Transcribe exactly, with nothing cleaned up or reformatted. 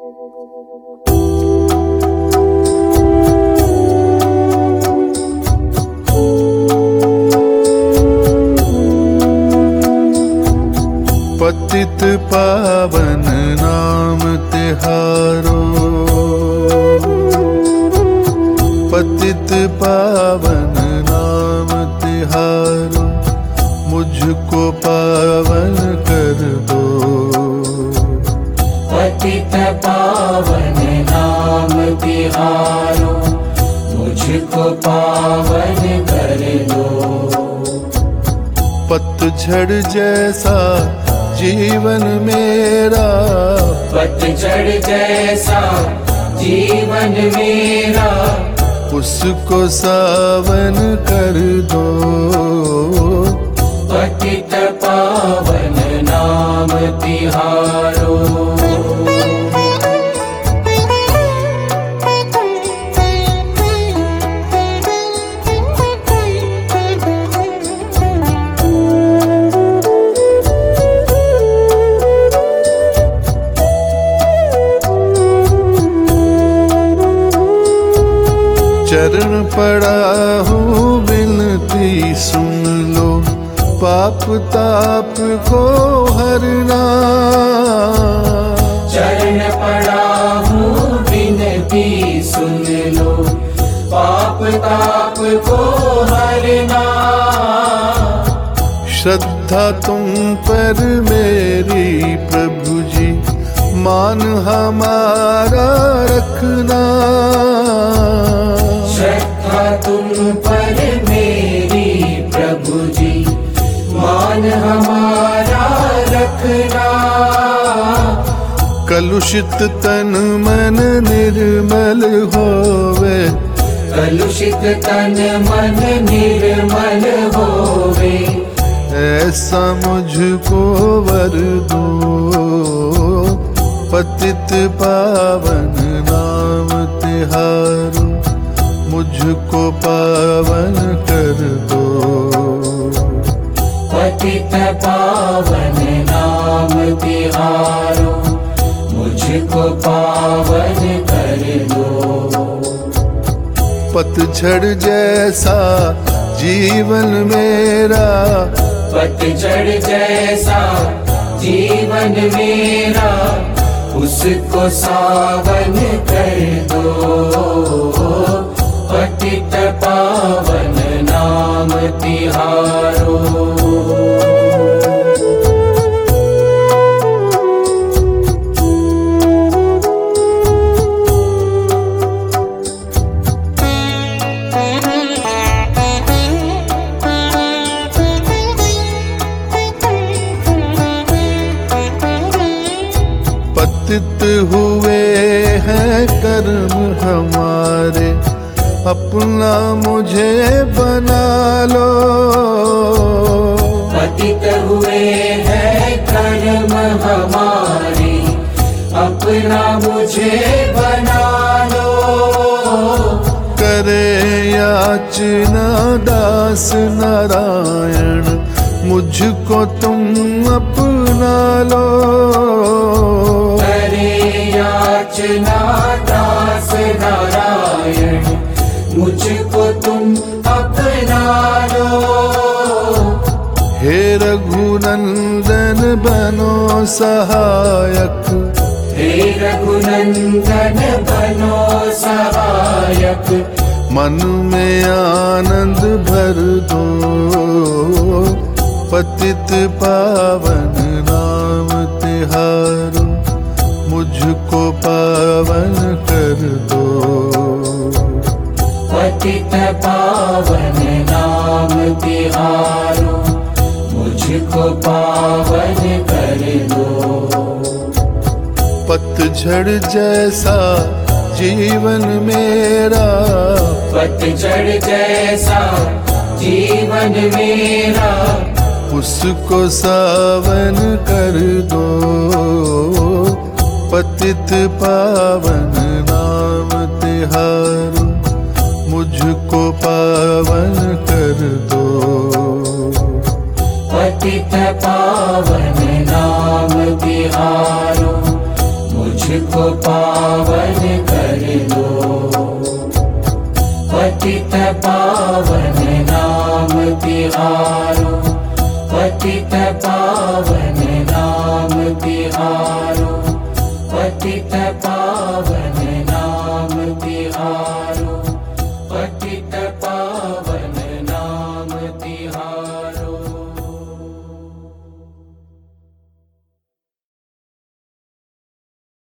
पतित पावन नाम तिहारो, पतित पावन नाम तिहारो, मुझको पावन कर दो। पतित पावन नाम तिहारो, मुझको पावन कर दो। पतझड़ जैसा जीवन मेरा, पतझड़ जैसा जीवन मेरा, उसको सावन कर दो। पतित पावन नाम तिहारो। चरण पड़ा हूँ विनती सुन लो, पाप ताप को हरना। चरण पड़ा हूँ विनती सुन लो, पाप ताप को हरना। श्रद्धा तुम पर मेरी प्रभु जी, मान हमारा रखना। श्रद्धा तुम पर मेरी प्रभु जी, मान हमारा रखना। कलुषित तन मन निर्मल होवे, कलुषित तन मन निर्मल होवे, ऐसा मुझको वर दो। पतित पावन नाम तिहारो, मुझको पावन कर दो। पतित पावन नाम तिहारो, मुझको पावन कर दो। पतझड़ जैसा जीवन मेरा, पतझड़ जैसा जीवन मेरा, उसको सावन कर दो। पतित पावन नाम तिहारो। पतित हुए हैं कर्म हमारे, अपना मुझे बना लो। पतित हुए हैं कर्म हमारे, अपना मुझे बना लो। करे याचना दास नारायण, मुझको तुम अपना लो। करे याचना दास नारायण, मुझको तुम अपना लो। हे रघुनंदन बनो सहायक, हे रघुनंदन बनो सहायक, मन में आनंद भर दो। पतित पावन नाम तिहारो, मुझको पावन कर दो। पतित पावन नाम तिहारो, मुझको पावन कर दो। पतझड़ जैसा जीवन मेरा, पतझड़ जैसा जीवन मेरा, उसको सावन कर दो। पतित पावन नाम तिहारो, मुझको पावन कर दो। पतित पावन नाम तिहारो, मुझको पावन कर दो। पतित पावन नाम तिहारो, पतित पावन नाम तिहारो, पतित